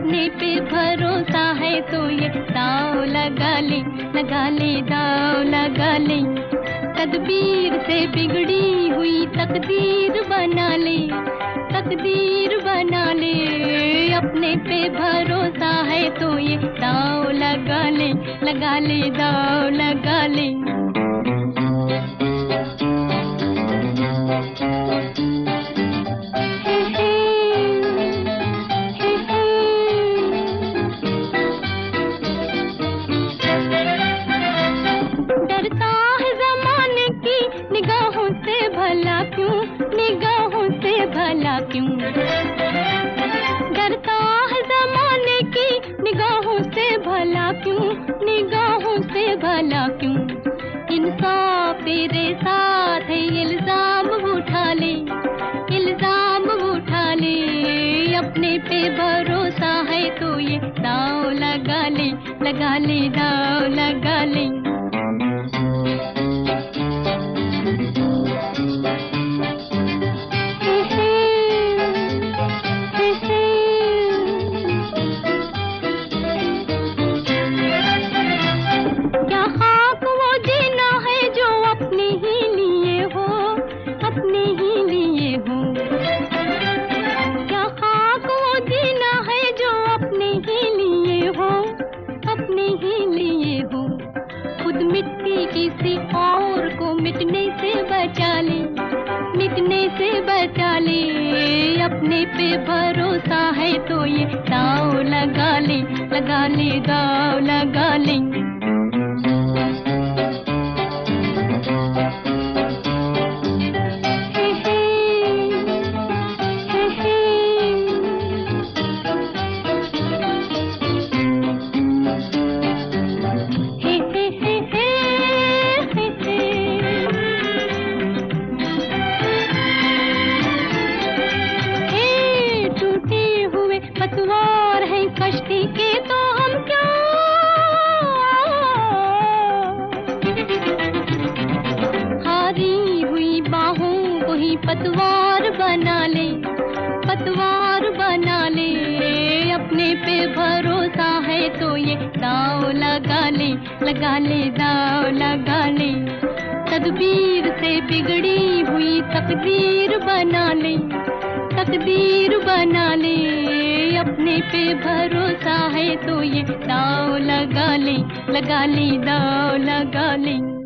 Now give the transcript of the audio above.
अपने पे भरोसा है तो ये दाव लगा ले, लगा ले, दाव लगा ले। तदबीर से बिगड़ी हुई तकदीर बना ले, तकदीर बना ले। अपने पे भरोसा है तो ये दाव लगा ले, लगा ले, दाव लगा ले। डरता है ज़माने की निगाहों से भला क्यों, निगाहों से भला क्यों। डरता है ज़माने की निगाहों से भला क्यों, निगाहों से भला क्यों। इंसाफ तेरे साथ है, इल्जाम उठा ले, इल्जाम उठा ले। अपने पे भरोसा है तो ये दाव लगा ले, लगा ले, दाव लगा ले। क्या खाक वो जीना है जो अपने ही लिए हो, अपने ही लिए हो। क्या खाक वो जीना है जो अपने ही लिए हो, अपने ही लिए हो। खुद मिट्टी किसी और को मिटने से बचा ले, मिटने से बचा ले। अपने पे भरोसा है तो ये दाव लगा ले, लगा ले, दाव लगा ले। पतवार है कश्ती के तो हम क्या, हारी हुई बाहों को ही पतवार बना ले, पतवार बना ले। अपने पे भरोसा है तो ये दाव लगा ले, लगा ले, दाव लगा ले। तदबीर से बिगड़ी हुई तकदीर बना ले, तकदीर बना ले। अपने पे भरोसा है तो ये दाव लगा ले, लगा ले, दाव लगा ले।